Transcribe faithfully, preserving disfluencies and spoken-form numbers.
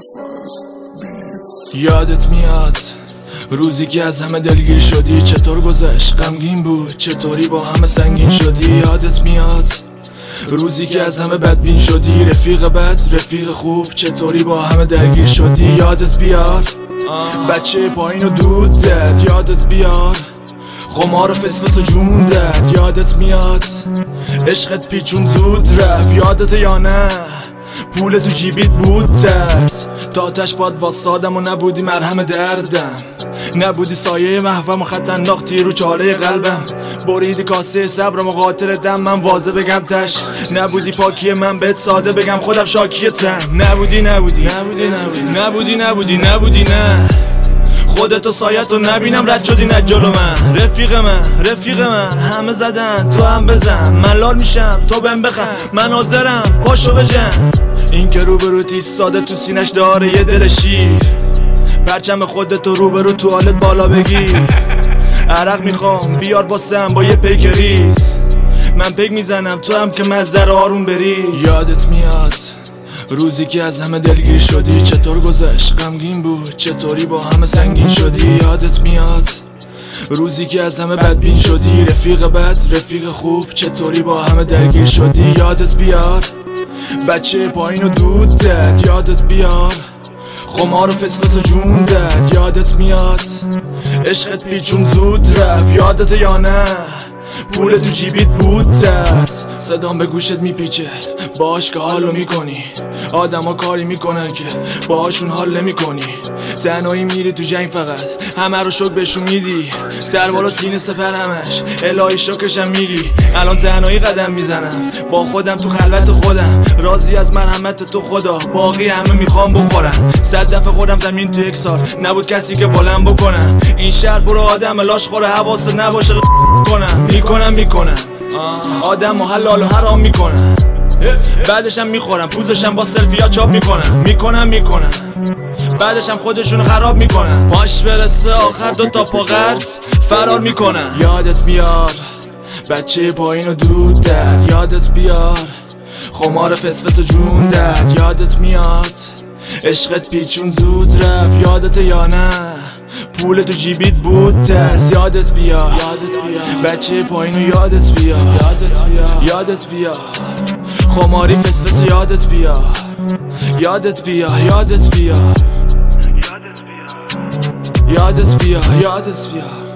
یادت میاد روزی که از همه دلگیر شدی؟ چطور گذشت؟ غمگین بود؟ چطوری با همه سنگین شدی؟ یادت میاد روزی که از همه بدبین شدی؟ رفیق بد، رفیق خوب، چطوری با همه درگیر شدی؟ یادت بیار بچه پایین و دود داد؟ یادت بیار خمار و فسفس و جون داد؟ یادت میاد عشقت پیچون زود رفت؟ یادت یا نه پول تو جیبیت بود درس؟ تا آتش باد واسادم و نبودی مرهم دردم، نبودی سایه محوم و خطرناک تیر رو چاله قلبم، بریدی کاسه صبرم و قاتل دم من واضح بگم تش، نبودی پاکی من بهت ساده بگم خودم شاکیتم، نبودی نبودی نبودی نبودی نبودی نبودی نبودی نه خودتو سایتو نبینم رد شدی نه جلو من، رفیق من رفیق من همه زدن تو هم بزن، من لال میشم تو بهم بخند، من حاضرم پاشو بجن، این که روبروت ایستاده تو سینش داره یه دل شیر، پرچم خودتو روبرو توالت بالا بگیر، عرق میخوام بیار واسم با یه پیک ریز، من پیک میزنم تو هم که مزدر آروم بری. یادت میاد روزی که از همه دلگیر شدی؟ چطور گذشت؟ غمگین بود؟ چطوری با همه سنگین شدی؟ یادت میاد روزی که از همه بدبین شدی؟ رفیق بد، رفیق خوب، چطوری با همه درگیر شدی؟ یادت بیار بچه پایین و دود داد؟ یادت بیار خمار و فسفس و جون داد؟ یادت میاد عشقت پیچون زود رفت؟ یادت یا نه پول تو جیبیت بود درس؟ صدام به گوشت میپیچه باش که حالو میکنی، آدم ها کاری میکنن که باهاشون حال نمیکنی، تنهایی میری تو جنگ فقط همه رو شک بهشون میدی، سر بالا سینه سپر همش الهی شکرشم میگی، الان تنهایی قدم میزنم با خودم تو خلوت خودم، راضی از مرحمت تو خدا، باقی همه میخوام بخورم، صد دفعه خودم زمین تو یک سال نبود کسی که بلند بکنم، این شهر برو آدم لاش خوره حواست نباشه کنم، میکنم میکنم آدم و حلال و حرام میکنم، بعدشم میخورم پوزشم با سلفیا چاپ میکنم، میکنم میکنم بعدشم خودشون خراب میکنم، پاش برسه آخر دو تا پا قرض فرار میکنم. یادت بیار بچه پایین و دود در؟ یادت بیار خمار فسفس و جون در؟ یادت میاد عشقت پیچون زود رفت؟ یادت یا نه پول تو جیبیت بود دست؟ یادت بیار بچه پایین و یادت بیار یادت بیار یادت بیار خماری فسفس یادت بیار یادت بیار یادت بیار یادت بیار یادت بیار